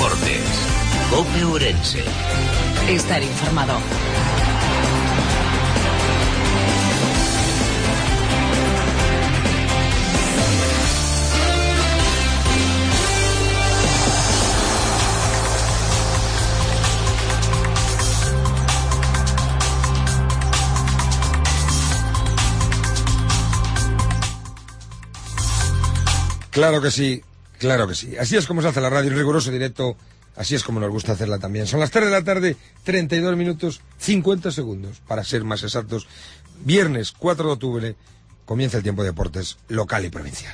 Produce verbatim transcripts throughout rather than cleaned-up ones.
deportes. COPE Ourense. Estar informado. Claro que sí, claro que sí. Así es como se hace la radio en riguroso directo, así es como nos gusta hacerla también. Son las tres de la tarde, treinta y dos minutos, cincuenta segundos, para ser más exactos. Viernes cuatro de octubre, comienza el tiempo de deportes local y provincial.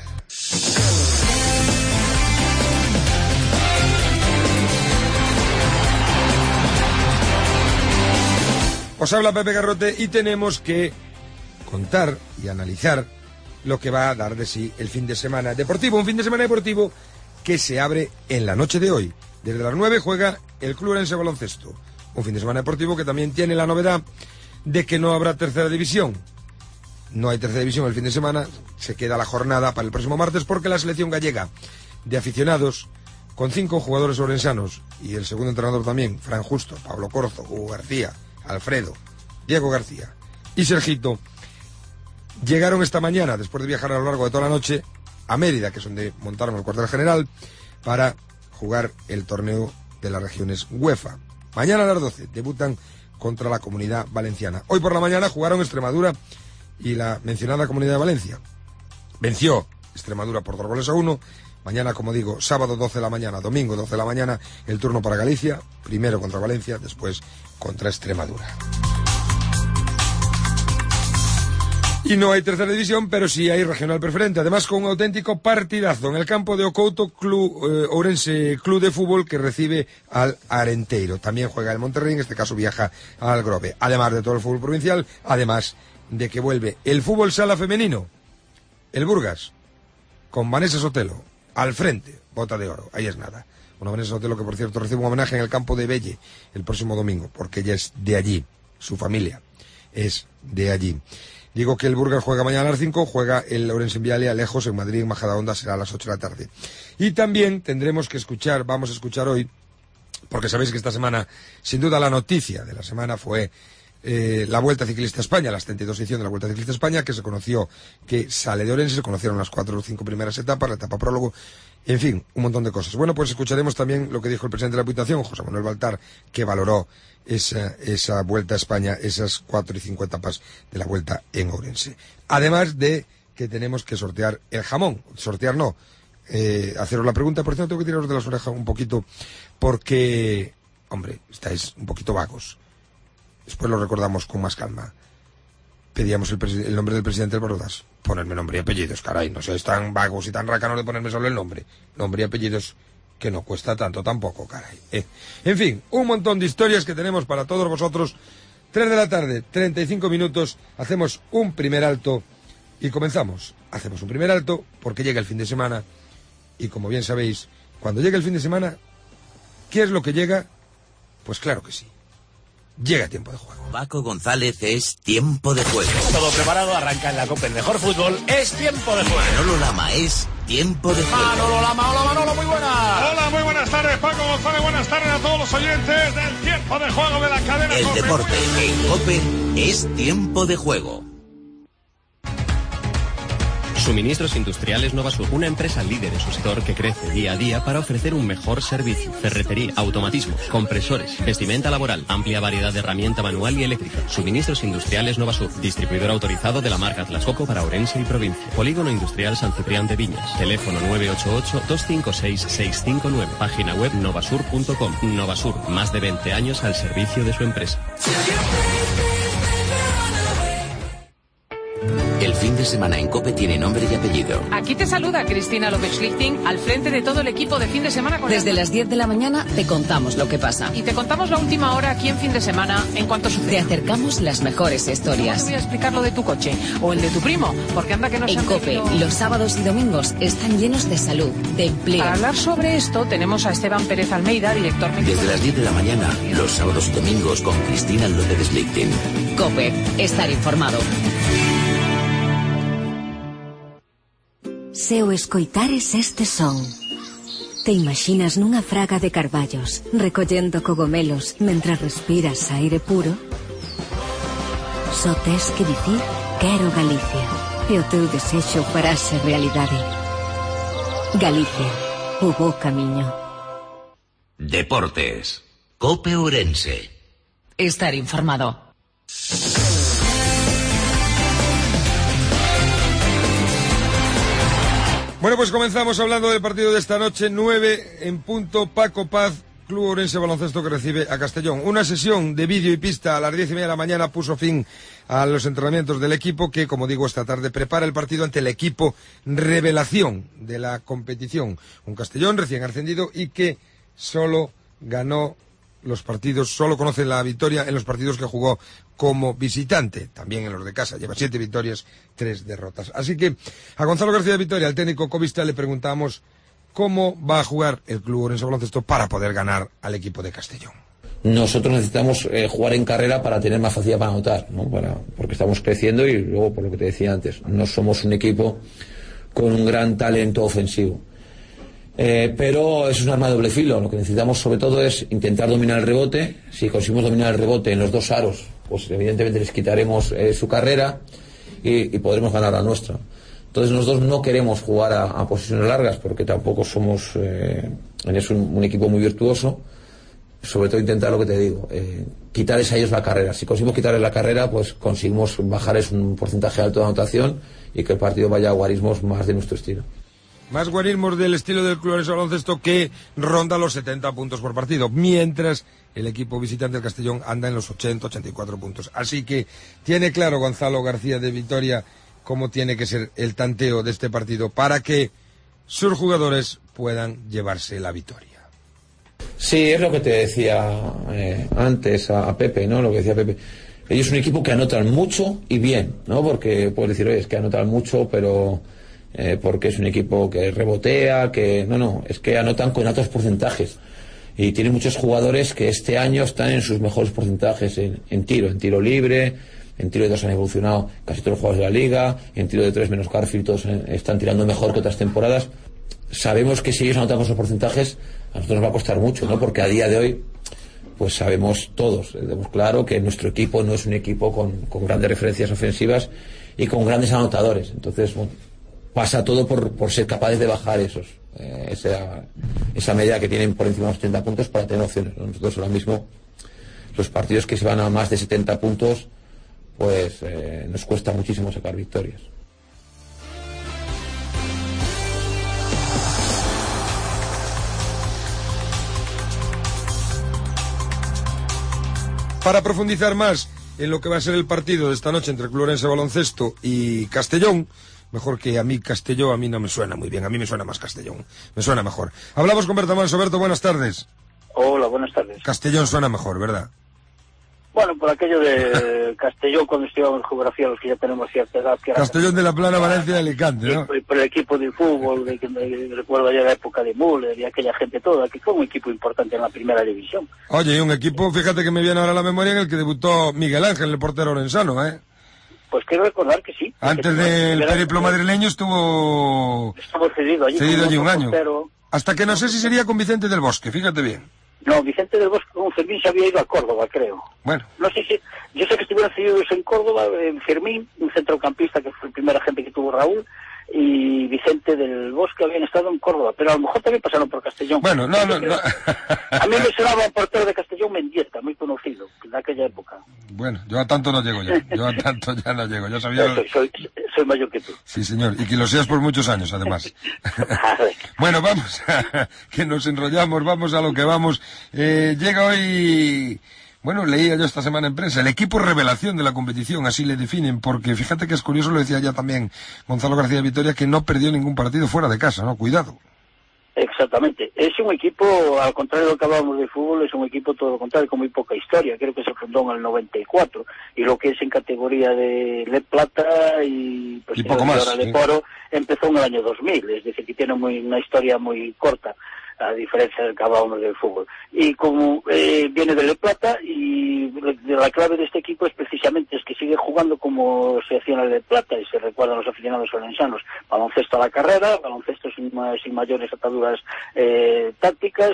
Os habla Pepe Garrote y tenemos que contar y analizar lo que va a dar de sí el fin de semana deportivo. Un fin de semana deportivo que se abre en la noche de hoy. Desde las nueve juega el Club Ourense Baloncesto. Un fin de semana deportivo que también tiene la novedad de que no habrá tercera división. No hay tercera división el fin de semana. Se queda la jornada para el próximo martes porque la selección gallega de aficionados, con cinco jugadores ourensanos y el segundo entrenador también, Fran Justo, Pablo Corzo, Hugo García, Alfredo, Diego García y Sergito, llegaron esta mañana, después de viajar a lo largo de toda la noche, a Mérida, que es donde montaron el cuartel general, para jugar el torneo de las regiones UEFA. Mañana a las doce debutan contra la Comunidad Valenciana. Hoy por la mañana jugaron Extremadura y la mencionada Comunidad de Valencia. Venció Extremadura por dos goles a uno. Mañana, como digo, sábado doce de la mañana, domingo doce de la mañana, el turno para Galicia, primero contra Valencia, después contra Extremadura. Y no hay tercera división, pero sí hay regional preferente. Además, con un auténtico partidazo en el campo de Ocouto, Club eh, Ourense Club de Fútbol, que recibe al Arenteiro. También juega el Monterrey, en este caso viaja al Grove. Además de todo el fútbol provincial, además de que vuelve el fútbol sala femenino, el Burgas, con Vanessa Sotelo al frente, bota de oro, ahí es nada. Una Vanessa Sotelo que, por cierto, recibe un homenaje en el campo de Belle el próximo domingo, porque ella es de allí, su familia es de allí. Digo que el Burgas juega mañana a las cinco, juega el Ourense en Vialia, lejos, en Madrid, en Majadahonda, será a las ocho de la tarde. Y también tendremos que escuchar, vamos a escuchar hoy, porque sabéis que esta semana, sin duda la noticia de la semana fue eh, la Vuelta Ciclista a España, la setenta y dos edición de la Vuelta Ciclista a España, que se conoció que sale de Ourense, se conocieron las cuatro o cinco primeras etapas, la etapa prólogo, en fin, un montón de cosas. Bueno, pues escucharemos también lo que dijo el presidente de la Diputación, José Manuel Baltar, que valoró esa, esa Vuelta a España, esas cuatro y cinco etapas de la Vuelta en Ourense. Además de que tenemos que sortear el jamón, sortear no, eh, haceros la pregunta, por cierto tengo que tiraros de las orejas un poquito, porque, hombre, estáis un poquito vagos. Después lo recordamos con más calma. Pedíamos el, el nombre del presidente del Borodas. Ponerme nombre y apellidos, caray, no seáis tan vagos y tan racanos de ponerme solo el nombre. Nombre y apellidos, que no cuesta tanto tampoco, caray. Eh. En fin, un montón de historias que tenemos para todos vosotros. Tres de la tarde, treinta y cinco minutos, hacemos un primer alto y comenzamos. Hacemos un primer alto porque llega el fin de semana y, como bien sabéis, cuando llega el fin de semana, ¿qué es lo que llega? Pues claro que sí. Llega tiempo de juego. Paco González es tiempo de juego. Todo preparado, arranca en la COPE el mejor fútbol. Es tiempo de juego. Manolo Lama es tiempo de juego. Manolo Lama, hola Manolo, muy buenas. Hola, muy buenas tardes, Paco González. Buenas tardes a todos los oyentes del tiempo de juego de la cadena El COPE. deporte en COPE es tiempo de juego. Suministros Industriales Novasur, una empresa líder en su sector que crece día a día para ofrecer un mejor servicio. Ferretería, automatismos, compresores, vestimenta laboral, amplia variedad de herramienta manual y eléctrica. Suministros Industriales Novasur, distribuidor autorizado de la marca Atlas Copco para Ourense y provincia. Polígono Industrial San Ciprián de Viñas. Teléfono nueve ocho ocho, dos cinco seis, seis cinco nueve. Página web novasur punto com. Novasur, más de veinte años al servicio de su empresa. El fin de semana en COPE tiene nombre y apellido. Aquí te saluda Cristina López-Schlichting, al frente de todo el equipo de fin de semana. Con Desde las diez de la mañana te contamos lo que pasa. Y te contamos la última hora aquí en fin de semana en cuanto sucede. Te acercamos las mejores historias. No te voy a explicar lo de tu coche o el de tu primo, porque anda que no se En COPE, metido... los sábados y domingos están llenos de salud, de empleo. Para hablar sobre esto tenemos a Esteban Pérez Almeida, director médico. Desde las diez de la mañana, los sábados y domingos con Cristina López-Schlichting. COPE, estar informado. Se o escoitares este son, Te imaginas nunha fraga de carballos, recollendo cogomelos, mentras respiras aire puro? Só tes que dicir, quero Galicia, e o teu desexo farase realidade. Galicia, o bo camiño. Deportes. Cope Ourense. Estar informado. Bueno, pues comenzamos hablando del partido de esta noche, nueve en punto, Paco Paz, Club Ourense Baloncesto, que recibe a Castellón. Una sesión de vídeo y pista a las diez y media de la mañana puso fin a los entrenamientos del equipo que, como digo, esta tarde prepara el partido ante el equipo revelación de la competición. Un Castellón recién ascendido y que solo ganó los partidos, solo conoce la victoria en los partidos que jugó como visitante, también en los de casa. Lleva siete victorias, tres derrotas. Así que a Gonzalo García de Vitoria, al técnico covista, le preguntamos cómo va a jugar el Club Ourense Baloncesto para poder ganar al equipo de Castellón. Nosotros necesitamos eh, jugar en carrera para tener más facilidad para anotar, ¿no? Para, porque estamos creciendo y luego, por lo que te decía antes, no somos un equipo con un gran talento ofensivo. Eh, pero es un arma de doble filo. Lo que necesitamos sobre todo es intentar dominar el rebote. Si conseguimos dominar el rebote en los dos aros, pues evidentemente les quitaremos eh, su carrera y, y podremos ganar la nuestra. Entonces nosotros no queremos jugar a, a posiciones largas porque tampoco somos eh, es un, un equipo muy virtuoso. Sobre todo intentar lo que te digo, eh, quitarles a ellos la carrera. Si conseguimos quitarles la carrera, pues conseguimos bajarles un porcentaje alto de anotación y que el partido vaya a guarismos más de nuestro estilo. Más guarismos del estilo del Club Ourense Baloncesto, que ronda los setenta puntos por partido, mientras el equipo visitante del Castellón anda en los ochenta, ochenta y cuatro puntos. Así que tiene claro Gonzalo García de Vitoria cómo tiene que ser el tanteo de este partido para que sus jugadores puedan llevarse la victoria. Sí, es lo que te decía eh, antes a, a Pepe, ¿no? Lo que decía Pepe. Ellos son un equipo que anotan mucho y bien, ¿no? Porque puedes decir, oye, es que anotan mucho, pero... Eh, porque es un equipo que rebotea, que... No, no, es que anotan con altos porcentajes. Y tiene muchos jugadores que este año están en sus mejores porcentajes en, en tiro, en tiro libre, en tiro de dos han evolucionado casi todos los jugadores de la liga, en tiro de tres menos Garfield todos están tirando mejor que otras temporadas. Sabemos que si ellos anotan con esos porcentajes, a nosotros nos va a costar mucho, ¿no? Porque a día de hoy, pues sabemos todos, tenemos claro que nuestro equipo no es un equipo con, con grandes referencias ofensivas y con grandes anotadores. Entonces, bueno, pasa todo por, por ser capaces de bajar esos eh, esa, esa media que tienen por encima de los setenta puntos para tener opciones, ¿no? Nosotros ahora mismo, los partidos que se van a más de setenta puntos, pues eh, nos cuesta muchísimo sacar victorias. Para profundizar más en lo que va a ser el partido de esta noche entre Club Ourense Baloncesto y Castellón, mejor que a mí Castelló, a mí no me suena muy bien, a mí me suena más Castellón, me suena mejor. Hablamos con Berta Manso. Berto, buenas tardes. Hola, buenas tardes. Castellón suena mejor, ¿verdad? Bueno, por aquello de Castellón, cuando estudiamos geografía, los que ya tenemos cierta edad... Que Castellón de la Plana, Valencia y Alicante, ¿no? Y por el equipo de fútbol, de que me recuerdo ya la época de Müller y aquella gente toda, que fue un equipo importante en la primera división. Oye, y un equipo, fíjate que me viene ahora a la memoria, en el que debutó Miguel Ángel, el portero orensano, ¿eh? Pues quiero recordar que sí. Antes del periplo madrileño estuvo... Estuvo cedido allí, cedido allí un año. Portero. Hasta que no sé si sería con Vicente del Bosque, fíjate bien. No, Vicente del Bosque con Fermín se había ido a Córdoba, creo. Bueno. No sé si... Yo sé que estuvieron cedidos en Córdoba, en Fermín, un centrocampista que fue el primer agente que tuvo Raúl, y Vicente del Bosque habían estado en Córdoba, pero a lo mejor también pasaron por Castellón. Bueno, no, no, no. A mí me sonaba un portero de Castellón, Mendieta, muy conocido, en aquella época. Bueno, yo a tanto no llego ya, yo a tanto ya no llego, yo sabía... Soy, soy, soy mayor que tú. Sí, señor, y que lo seas por muchos años, además. Bueno, vamos a... que nos enrollamos, vamos a lo que vamos. Eh, llega hoy... Bueno, leía yo esta semana en prensa, el equipo revelación de la competición, así le definen, porque fíjate que es curioso, lo decía ya también Gonzalo García de Vitoria, que no perdió ningún partido fuera de casa, ¿no? Cuidado. Exactamente. Es un equipo, al contrario de lo que hablábamos de fútbol, es un equipo todo lo contrario, con muy poca historia. Creo que se fundó en el noventa y cuatro, y lo que es en categoría de Le Plata y, pues, y poco más, de sí. Poro, empezó en el año dos mil, es decir, que tiene muy, una historia muy corta. a diferencia del que hablábamos del fútbol. Y como eh, viene de Le Plata, y la clave de este equipo es precisamente es que sigue jugando como se hacía en el Le Plata, y se recuerdan los aficionados orensanos, baloncesto a la carrera, baloncesto sin, sin mayores ataduras eh, tácticas,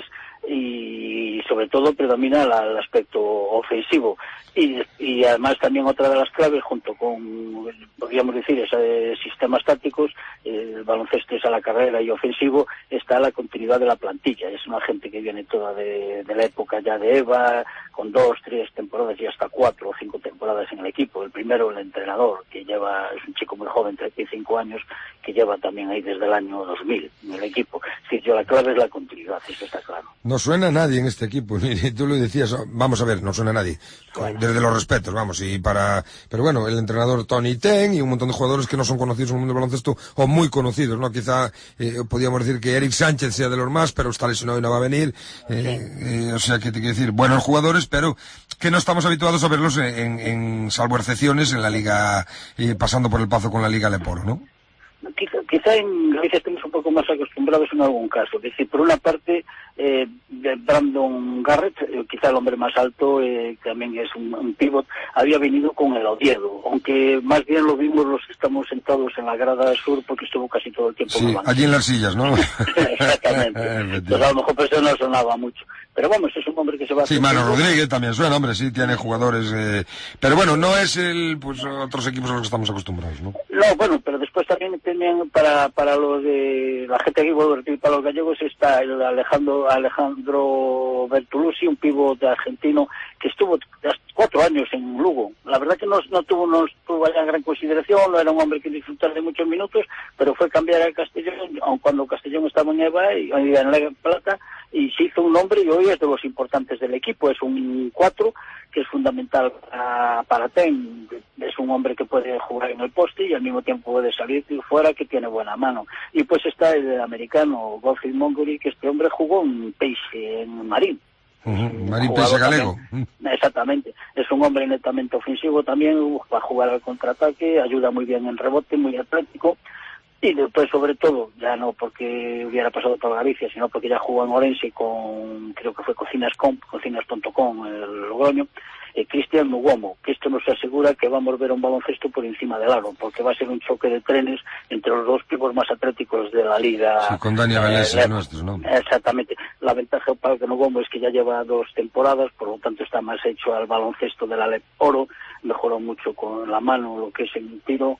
y sobre todo predomina la, el aspecto ofensivo. Y, y además también otra de las claves, junto con, podríamos decir, esos sistemas tácticos, el baloncesto es a la carrera y ofensivo, está la continuidad de la plantilla. Es una gente que viene toda de, de la época ya de Eva, con dos, tres temporadas y hasta cuatro o cinco temporadas en el equipo. El primero, el entrenador, que lleva, es un chico muy joven, treinta y cinco años, que lleva también ahí desde el año dos mil en el equipo. Es decir, yo la clave es la continuidad, eso está claro. No suena a nadie en este equipo, tú lo decías, vamos a ver, no suena a nadie, bueno. Desde los respetos, vamos, y para, pero bueno, el entrenador Tony Ten y un montón de jugadores que no son conocidos en el mundo del baloncesto, o muy conocidos, ¿no? Quizá, eh, podríamos decir que Eric Sánchez sea de los más, pero está lesionado y no va a venir, eh, eh, o sea, que te quiero decir, buenos jugadores, pero que no estamos habituados a verlos en, en salvo excepciones en la liga, eh, pasando por el Pazo con la Liga Leporo, ¿no? Quizá, quizá en Galicia estemos un poco más acostumbrados en algún caso. Es decir, por una parte, eh, Brandon Garrett, eh, quizá el hombre más alto, eh, también es un, un pivot, había venido con el Oviedo, aunque más bien lo vimos los que estamos sentados en la grada sur, porque estuvo casi todo el tiempo. Sí, allí en las sillas, ¿no? Exactamente. Pues a lo mejor pues eso no sonaba mucho. Pero vamos, es un hombre que se va a... Sí, Mano Rodríguez también suena, hombre, sí, tiene jugadores... Eh... Pero bueno, no es el, pues, otros equipos a los que estamos acostumbrados, ¿no? No, bueno, pero después también, también para, para los de la gente aquí, bueno, para los gallegos está el Alejandro, Alejandro Bertolucci, un pívot argentino que estuvo cuatro años en Lugo. La verdad que no, no tuvo, no tuvo allá gran consideración, no era un hombre que disfrutara de muchos minutos, pero fue cambiar al Castellón, aun cuando Castellón estaba en Eva y en La Plata, y se hizo un nombre y hoy es de los importantes del equipo. Es un cuatro que es fundamental para, para Ten. Es un hombre que puede jugar en el poste y al mismo tiempo puede salir fuera, que tiene buena mano. Y pues está el americano Godfrey Montgomery, que este hombre jugó en Peixe, en Marín. Uh-huh. Marín Peixe galego. También. Exactamente. Es un hombre netamente ofensivo también, va a jugar al contraataque, ayuda muy bien en rebote, muy atlético. Y después, sobre todo, ya no porque hubiera pasado por Galicia, sino porque ya jugó en Orense con, creo que fue Cocinas punto com, cocinas punto com, el Logroño, eh, Cristian Nugomo, que esto nos asegura que vamos a ver un baloncesto por encima del aro, porque va a ser un choque de trenes entre los dos pibos más atléticos de la liga. Sí, con Dani Avelés, eh, nuestros, ¿no? Exactamente. La ventaja para Nugomo es que ya lleva dos temporadas, por lo tanto está más hecho al baloncesto de la Leporo, mejoró mucho con la mano lo que es el tiro,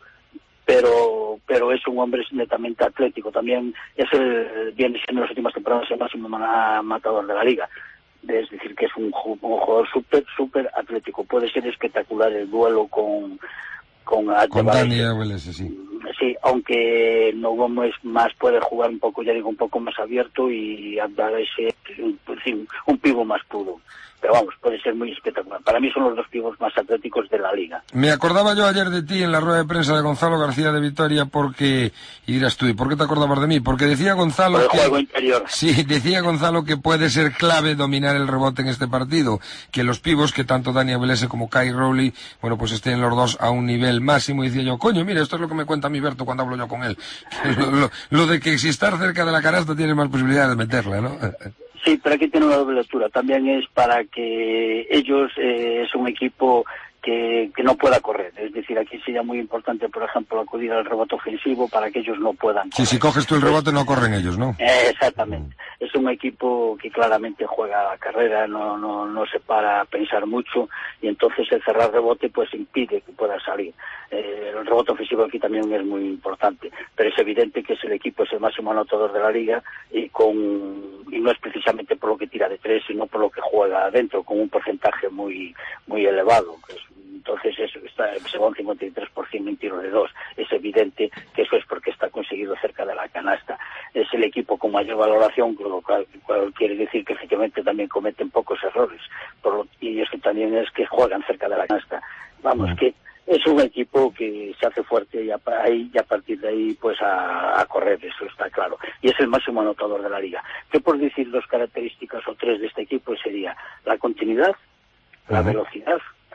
pero pero es un hombre netamente atlético. También es el, viene siendo en las últimas temporadas el máximo matador de la liga. Es decir, que es un, un jugador súper, súper atlético. Puede ser espectacular el duelo con con, con Dani Avelés, sí. Sí, aunque no Gómez más puede jugar un poco, ya digo, un poco más abierto y dar ese un, un pivo más puro. Pero vamos, puede ser muy espectacular. Para mí son los dos pibos más atléticos de la liga. Me acordaba yo ayer de ti en la rueda de prensa de Gonzalo García de Vitoria, porque, y dirás tú, ¿y por qué te acordabas de mí? Porque decía Gonzalo por el que... juego interior. Sí, decía Gonzalo que puede ser clave dominar el rebote en este partido, que los pibos, que tanto Dani Avelés como Kai Rowley, bueno, pues estén los dos a un nivel máximo, y decía yo, coño, mira, esto es lo que me cuenta mi Berto cuando hablo yo con él. lo, lo, lo de que si estar cerca de la canasta tiene más posibilidades de meterla, ¿no? Sí, pero aquí tiene una doble lectura. También es para que ellos, eh, es un equipo que, que no pueda correr. Es decir, aquí sería muy importante, por ejemplo, acudir al rebote ofensivo para que ellos no puedan correr. Sí, si coges tú el rebote no corren ellos, ¿no? Eh, exactamente. Mm. Es un equipo que claramente juega a carrera, no, no, no se para a pensar mucho, y entonces el cerrar rebote pues impide que pueda salir. Eh, el rebote ofensivo aquí también es muy importante, pero es evidente que es el equipo, es el máximo anotador de la liga, y con y no es precisamente por lo que tira de tres, sino por lo que juega adentro, con un porcentaje muy muy elevado. Pues, entonces eso está, se va un cincuenta y tres por ciento en tiro de dos. Es evidente que eso es porque está conseguido cerca de la canasta. Es el equipo con mayor valoración, lo cual, cual quiere decir que efectivamente también cometen pocos errores. Por lo, y eso también es que juegan cerca de la canasta. Vamos, mm. que es un equipo que se hace fuerte y a, ahí, y a partir de ahí pues a, a correr, eso está claro. Y es el máximo anotador de la liga. Yo por decir dos características o tres de este equipo sería la continuidad, la uh-huh. velocidad,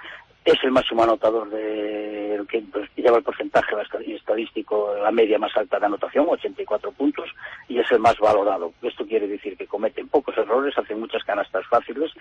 es el máximo anotador de el que pues, lleva el porcentaje estadístico, la media más alta de anotación, ochenta y cuatro puntos, y es el más valorado. Esto quiere decir que cometen pocos errores, hacen muchas canastas fáciles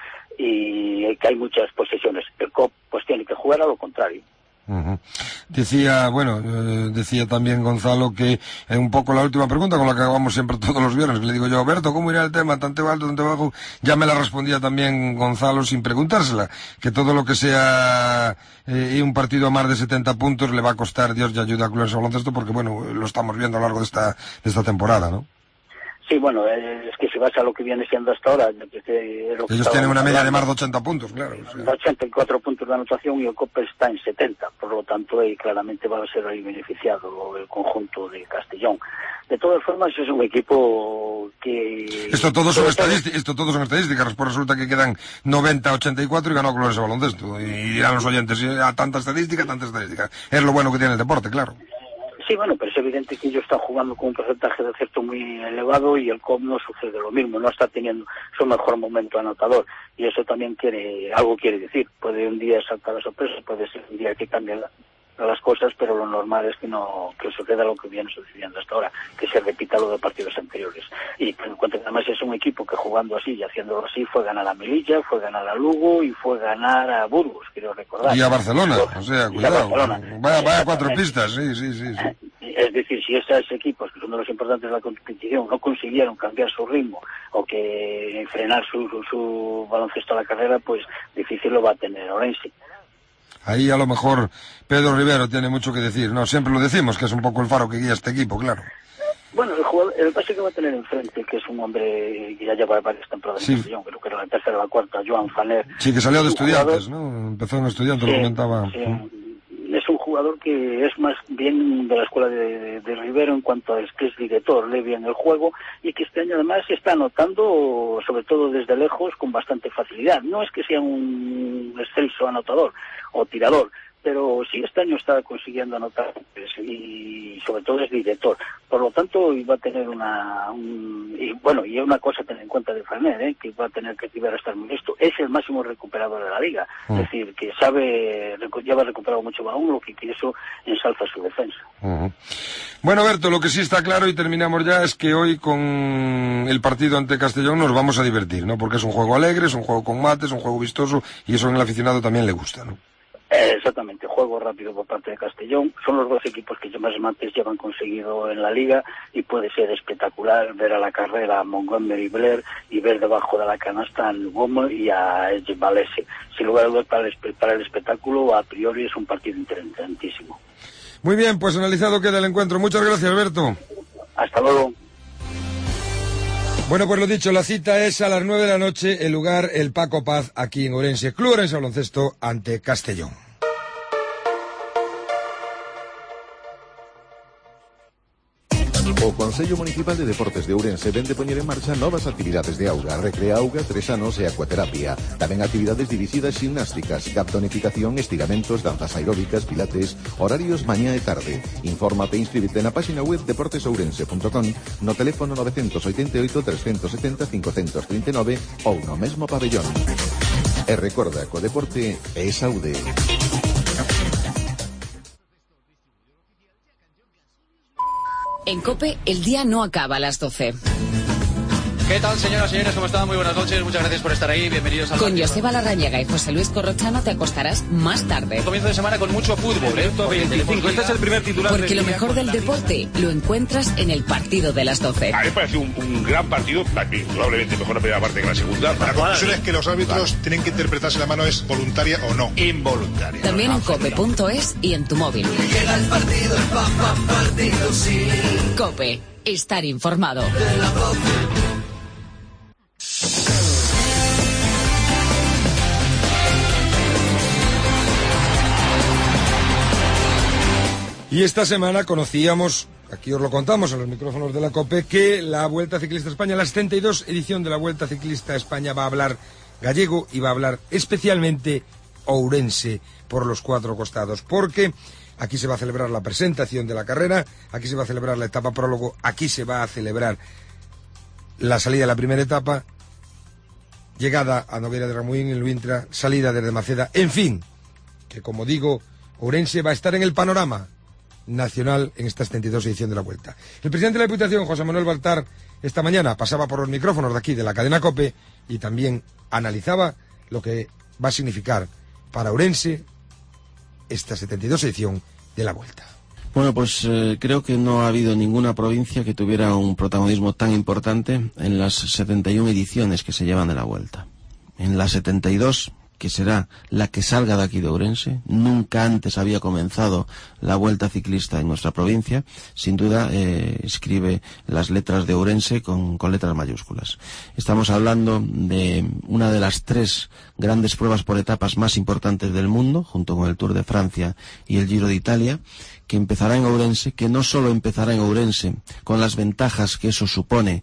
y que hay muchas posesiones. El C O P pues tiene que jugar a lo contrario. Uh-huh. Decía, bueno, eh, decía también Gonzalo que eh, un poco la última pregunta con la que acabamos siempre todos los viernes, que le digo yo, Berto, ¿cómo irá el tema? ¿Tanto alto, tanto bajo? Ya me la respondía también Gonzalo sin preguntársela, que todo lo que sea eh, un partido a más de setenta puntos le va a costar Dios y ayuda a Clubes Baloncesto, porque bueno, lo estamos viendo a lo largo de esta, de esta temporada, ¿no? Sí, bueno, es que si vas a lo que viene siendo hasta ahora... Que es lo que ellos tienen una media de más de ochenta puntos, claro. O sea. ochenta y cuatro puntos de anotación y el C O P está en setenta, por lo tanto, ahí claramente va a ser ahí beneficiado el conjunto de Castellón. De todas formas, es un equipo que... Esto todo son estadísticas, esto todo son estadísticas, pues resulta que quedan noventa a ochenta y cuatro y ganó Clubes de Baloncesto. Y dirán los oyentes, a tanta estadística, tanta estadística. Es lo bueno que tiene el deporte, claro. Sí, bueno, pero es evidente que ellos están jugando con un porcentaje de acierto muy elevado y el C O P no sucede lo mismo, no está teniendo su mejor momento anotador, y eso también quiere, algo quiere decir. Puede un día saltar la sorpresa, puede ser un día que cambien la, las cosas, pero lo normal es que no, que suceda lo que viene sucediendo hasta ahora, que se repita lo de partidos anteriores. Y en cuanto que además es un equipo que jugando así y haciéndolo así fue ganar a Melilla, fue ganar a Lugo y fue ganar a Burgos, quiero recordar. Y a Barcelona, o sea, cuidado, vaya, vaya cuatro pistas, sí, sí, sí, sí. Es decir, si esos equipos, que son de los importantes de la competición, no consiguieron cambiar su ritmo o que frenar su, su, su baloncesto a la carrera, pues difícil lo va a tener Orense. Ahí a lo mejor Pedro Rivero tiene mucho que decir, no, siempre lo decimos, que es un poco el faro que guía este equipo, claro. Bueno, el jugador, el base que va a tener enfrente, que es un hombre que ya lleva varias temporadas sí. en Castellón, creo que era la tercera o la cuarta, Joan Faner. Sí, que salió de Estudiantes, jugador, ¿no? Empezó en Estudiantes, sí, lo comentaba. Sí. Es un jugador que es más bien de la escuela de, de, de Rivero en cuanto a es que es director, lee bien el juego y que este año además se está anotando, sobre todo desde lejos, con bastante facilidad. No es que sea un excelso anotador o tirador, pero sí este año está consiguiendo anotar y sobre todo es director. Por lo tanto, va a tener una... Un, y bueno, y una cosa a tener en cuenta de Fernet, ¿eh? Que va a tener que volver a estar muy listo. Es el máximo recuperador de la liga. Uh-huh. Es decir, que sabe, ya va recuperado mucho balón, lo que eso ensalza su defensa. Uh-huh. Bueno, Berto, lo que sí está claro, y terminamos ya, es que hoy con el partido ante Castellón nos vamos a divertir, ¿no? Porque es un juego alegre, es un juego con mates, es un juego vistoso, y eso en el aficionado también le gusta, ¿no? Eh, exactamente, juego rápido por parte de Castellón. Son los dos equipos que más mates llevan conseguido en la liga y puede ser espectacular ver a la carrera a Montgomery Blair y ver debajo de la canasta a Nugomo y a Edge Valese. Sin lugar a dudas, para el, para el espectáculo, a priori es un partido interesantísimo. Muy bien, pues analizado queda el encuentro. Muchas gracias, Alberto. Hasta luego. Bueno, pues lo dicho, la cita es a las nueve de la noche, el lugar, el Paco Paz, aquí en Ourense. Club Ourense Baloncesto ante Castellón. O Consello Municipal de Deportes de Ourense vende poñer en marcha novas actividades de auga, recrea auga, tres anos e acuaterapia. Tamén actividades dirixidas ximnásticas, captonificación, estiramentos, danzas aeróbicas, pilates, horarios mañá e tarde. Infórmate e inscríbete na página web deportes ourense punto com, no teléfono nove oito oito, tres sete cero, cinco tres nove ou no mesmo pabellón. E recorda que o deporte é saúde. En COPE, el día no acaba a las doce. ¿Qué tal, señoras y señores? ¿Cómo están? Muy buenas noches. Muchas gracias por estar ahí. Bienvenidos al... Con Joseba Larrañaga y José Luis Corrochano te acostarás más tarde. Comienzo de semana con mucho fútbol, ¿eh? veinticinco. Este es el primer titular. Porque del lo mejor del deporte lo encuentras en el partido de las doce. A mí me parece un, un gran partido, probablemente mejor la primera parte que la segunda. La conclusión es que los árbitros claro. tienen que interpretar si la mano es voluntaria o no. Involuntaria. También en cope punto es y en tu móvil. Llega el partido, el papá partido, sí. COPE. Estar informado. De la doce. Y esta semana conocíamos, aquí os lo contamos en los micrófonos de la COPE, que la Vuelta Ciclista España, la setenta y dos edición de la Vuelta Ciclista España va a hablar gallego y va a hablar especialmente ourense por los cuatro costados, porque aquí se va a celebrar la presentación de la carrera, aquí se va a celebrar la etapa prólogo, aquí se va a celebrar la salida de la primera etapa, llegada a Nogueira de Ramuín en Luintra, salida desde Maceda, en fin, que, como digo, Ourense va a estar en el panorama nacional en esta setenta y dos edición de la Vuelta. El presidente de la Diputación, José Manuel Baltar, esta mañana pasaba por los micrófonos de aquí, de la cadena COPE, y también analizaba lo que va a significar para Ourense esta setenta y dos edición de la Vuelta. Bueno, pues eh, creo que no ha habido ninguna provincia que tuviera un protagonismo tan importante en las setenta y una ediciones que se llevan de la Vuelta. En la setenta y dos, que será la que salga de aquí de Ourense, nunca antes había comenzado la Vuelta Ciclista en nuestra provincia, sin duda eh, escribe las letras de Ourense con, con letras mayúsculas. Estamos hablando de una de las tres grandes pruebas por etapas más importantes del mundo, junto con el Tour de Francia y el Giro de Italia, que empezará en Ourense, que no solo empezará en Ourense con las ventajas que eso supone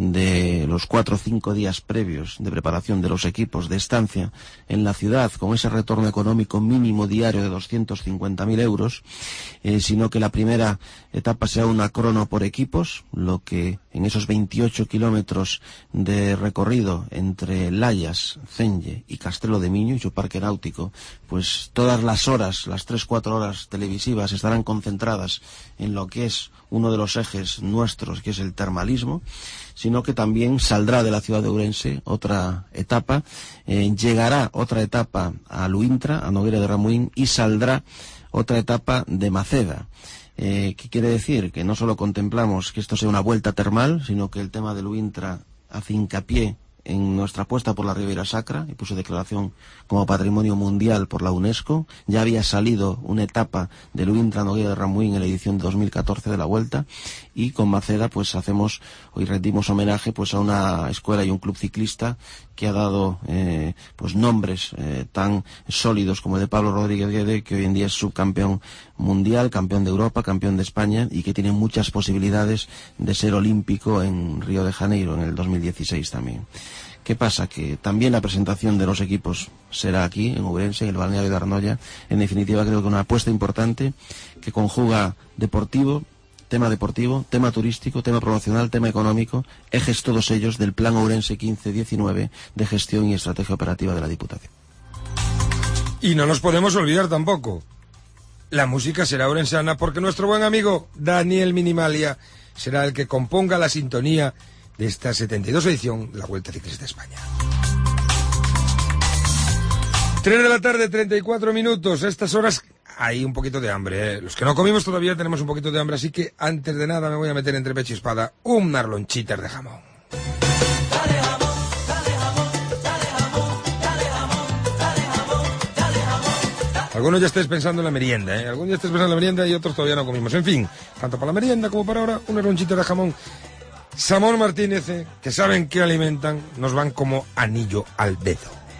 de los cuatro o cinco días previos de preparación de los equipos de estancia en la ciudad, con ese retorno económico mínimo diario de doscientos cincuenta mil euros, eh, sino que la primera etapa sea una crono por equipos, lo que en esos veintiocho kilómetros de recorrido entre Layas, Cenge y Castrelo de Miño y su parque náutico, pues todas las horas, las tres cuatro horas televisivas estarán concentradas en lo que es uno de los ejes nuestros, que es el termalismo, sino que también saldrá de la ciudad de Ourense otra etapa, eh, llegará otra etapa a Luintra, a Noguera de Ramuín, y saldrá otra etapa de Maceda. Eh, ¿Qué quiere decir? Que no solo contemplamos que esto sea una vuelta termal, sino que el tema de Luintra hace hincapié en nuestra apuesta por la Ribeira Sacra y puso declaración como Patrimonio Mundial por la UNESCO. Ya había salido una etapa de Luintra Noguera de Ramuín en la edición de dos mil catorce de la Vuelta, y con Maceda pues hacemos, hoy rendimos homenaje pues a una escuela y un club ciclista que ha dado eh, pues nombres eh, tan sólidos como el de Pablo Rodríguez Guede, que hoy en día es subcampeón mundial, campeón de Europa, campeón de España, y que tiene muchas posibilidades de ser olímpico en Río de Janeiro en el dos mil dieciséis también. ¿Qué pasa? Que también la presentación de los equipos será aquí, en Ourense, en el balneario de Arnoia. En definitiva, creo que una apuesta importante que conjuga deportivo, tema deportivo, tema turístico, tema promocional, tema económico, ejes todos ellos del Plan Ourense quince diecinueve de gestión y estrategia operativa de la Diputación. Y no nos podemos olvidar tampoco, la música será ourensana, porque nuestro buen amigo Daniel Minimalia será el que componga la sintonía de esta setenta y dos edición de la Vuelta Ciclista de España. tres de la tarde, treinta y cuatro minutos. A estas horas hay un poquito de hambre, ¿eh? Los que no comimos todavía tenemos un poquito de hambre, así que antes de nada me voy a meter entre pecho y espada un marlonchitas de jamón. Dale jamón, dale jamón, dale jamón, dale jamón, dale jamón, dale jamón. Algunos ya estáis pensando en la merienda, ¿eh? Algunos ya estáis pensando en la merienda y otros todavía no comimos. En fin, tanto para la merienda como para ahora, unas lonchitas de jamón. Samón Martínez, eh, que saben que alimentan, nos van como anillo al dedo.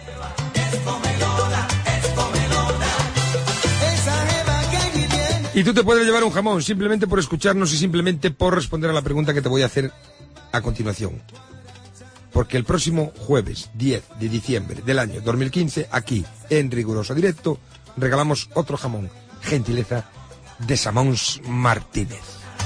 Y tú te puedes llevar un jamón simplemente por escucharnos y simplemente por responder a la pregunta que te voy a hacer a continuación. Porque el próximo jueves diez de diciembre del año dos mil quince, aquí en Riguroso Directo, regalamos otro jamón, gentileza de Samón Martínez.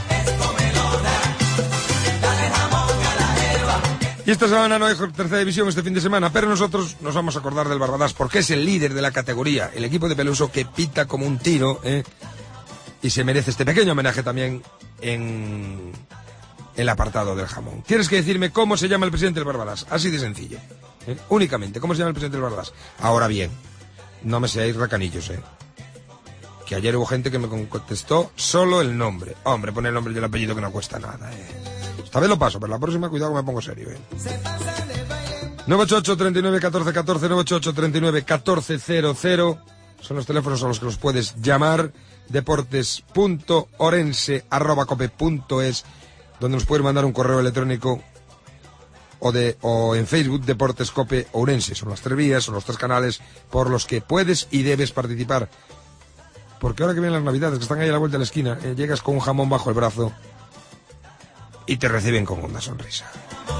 Y esta semana no hay tercera división este fin de semana, pero nosotros nos vamos a acordar del Barbadas porque es el líder de la categoría, el equipo de Peluso que pita como un tiro, ¿eh? Y se merece este pequeño homenaje también en el apartado del jamón. Tienes que decirme cómo se llama el presidente del Barbadas, así de sencillo, ¿eh? Únicamente, ¿cómo se llama el presidente del Barbadas? Ahora bien, no me seáis racanillos, ¿eh? Que ayer hubo gente que me contestó solo el nombre. Hombre, pone el nombre y el apellido que no cuesta nada, ¿eh? Esta vez lo paso, pero la próxima cuidado que me pongo serio, ¿eh? nueve ocho ocho, treinta y nueve, catorce, catorce, nueve ocho ocho, treinta y nueve, catorce, cero cero. Son los teléfonos a los que los puedes llamar. Deportes punto orense arroba cope punto es, donde nos puedes mandar un correo electrónico o de o en Facebook Deportes Cope Ourense. Son las tres vías, son los tres canales por los que puedes y debes participar. Porque ahora que vienen las Navidades, que están ahí a la vuelta de la esquina, eh, llegas con un jamón bajo el brazo y te reciben con una sonrisa.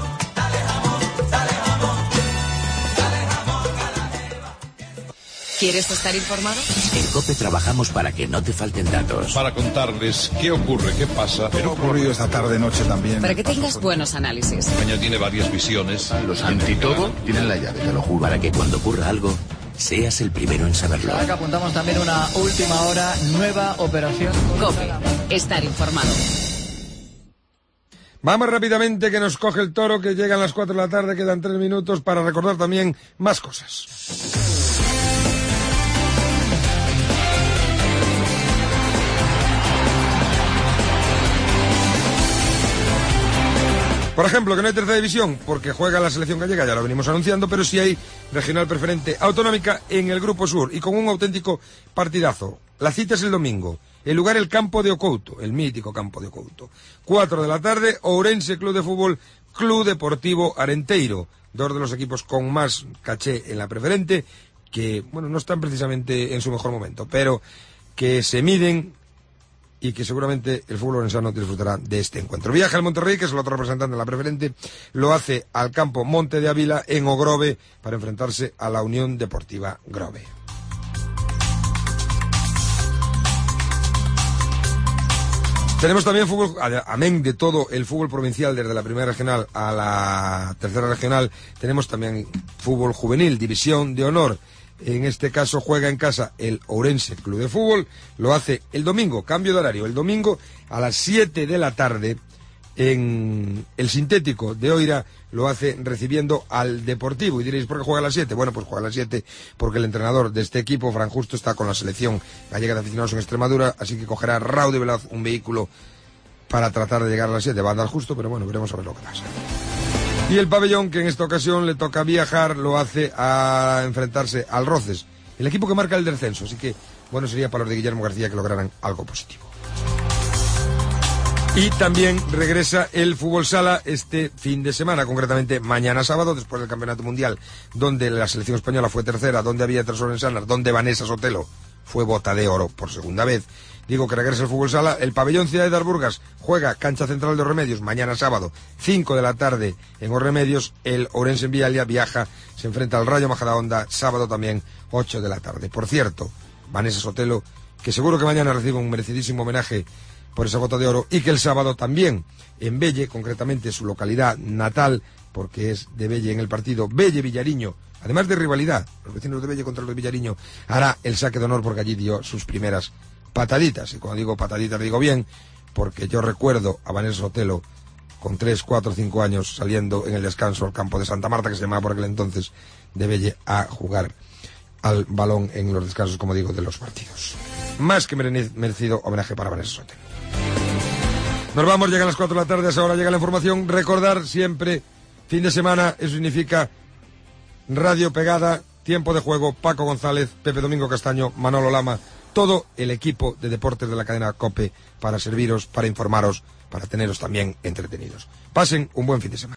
¿Quieres estar informado? En COPE trabajamos para que no te falten datos. Para contarles qué ocurre, qué pasa. Pero ha ocurrido esta tarde-noche también. Para que tengas buenos análisis. España tiene varias visiones. Los ante todo tienen la llave, te lo juro. Para que cuando ocurra algo, seas el primero en saberlo. Ahora que apuntamos también una última hora, nueva operación. COPE. Estar informado. Vamos rápidamente, que nos coge el toro, que llegan las cuatro de la tarde, quedan tres minutos para recordar también más cosas. Por ejemplo, que no hay tercera división porque juega la selección gallega, ya lo venimos anunciando, pero sí hay regional preferente autonómica en el Grupo Sur y con un auténtico partidazo. La cita es el domingo. El lugar, el campo de Ocouto, el mítico campo de Ocouto. Cuatro de la tarde, Ourense Club de Fútbol, Club Deportivo Arenteiro. Dos de los equipos con más caché en la preferente, que, bueno, no están precisamente en su mejor momento, pero que se miden y que seguramente el fútbol orensano disfrutará de este encuentro. Viaja al Monterrey, que es el otro representante de la preferente, lo hace al campo Monte de Ávila en Ogrove para enfrentarse a la Unión Deportiva Grove. Tenemos también fútbol, amén de todo el fútbol provincial, desde la primera regional a la tercera regional, tenemos también fútbol juvenil, división de honor. En este caso juega en casa el Ourense Club de Fútbol, lo hace el domingo, cambio de horario, el domingo a las siete de la tarde en el sintético de Oira, lo hace recibiendo al Deportivo. Y diréis, ¿por qué juega a las siete? Bueno, pues juega a las siete porque el entrenador de este equipo, Fran Justo, está con la selección gallega de aficionados en Extremadura, así que cogerá Raúl de Velaz un vehículo para tratar de llegar a las siete. Va a andar justo, pero bueno, veremos a ver lo que pasa. Y el Pabellón, que en esta ocasión le toca viajar, lo hace a enfrentarse al Roces, el equipo que marca el descenso. Así que, bueno, sería para los de Guillermo García que lograran algo positivo. Y también regresa el fútbol sala este fin de semana, concretamente mañana sábado, después del Campeonato Mundial, donde la selección española fue tercera, donde había tres orensanas, donde Vanessa Sotelo fue bota de oro por segunda vez. Digo que regresa el fútbol sala. El Pabellón Ciudad de Darburgas juega cancha central de Orremedios mañana sábado, cinco de la tarde en Orremedios. El Ourense en Vialia viaja, se enfrenta al Rayo Majadahonda, sábado también, ocho de la tarde. Por cierto, Vanessa Sotelo, que seguro que mañana recibe un merecidísimo homenaje por esa bota de oro, y que el sábado también en Belle, concretamente su localidad natal, porque es de Belle en el partido Belle-Villariño, además de rivalidad, los vecinos de Belle contra los de Villariño, hará el saque de honor porque allí dio sus primeras pataditas. Y cuando digo pataditas digo bien, porque yo recuerdo a Vanessa Sotelo con tres, cuatro, cinco años saliendo en el descanso al campo de Santa Marta, que se llamaba por aquel entonces, de Belle, a jugar al balón en los descansos, como digo, de los partidos. Más que merecido homenaje para Vanessa Sotelo. Nos vamos, llegan las cuatro de la tarde, a esa hora llega la información. Recordar siempre, fin de semana, eso significa radio pegada, tiempo de juego, Paco González, Pepe Domingo Castaño, Manolo Lama, todo el equipo de deportes de la cadena COPE para serviros, para informaros, para teneros también entretenidos. Pasen un buen fin de semana.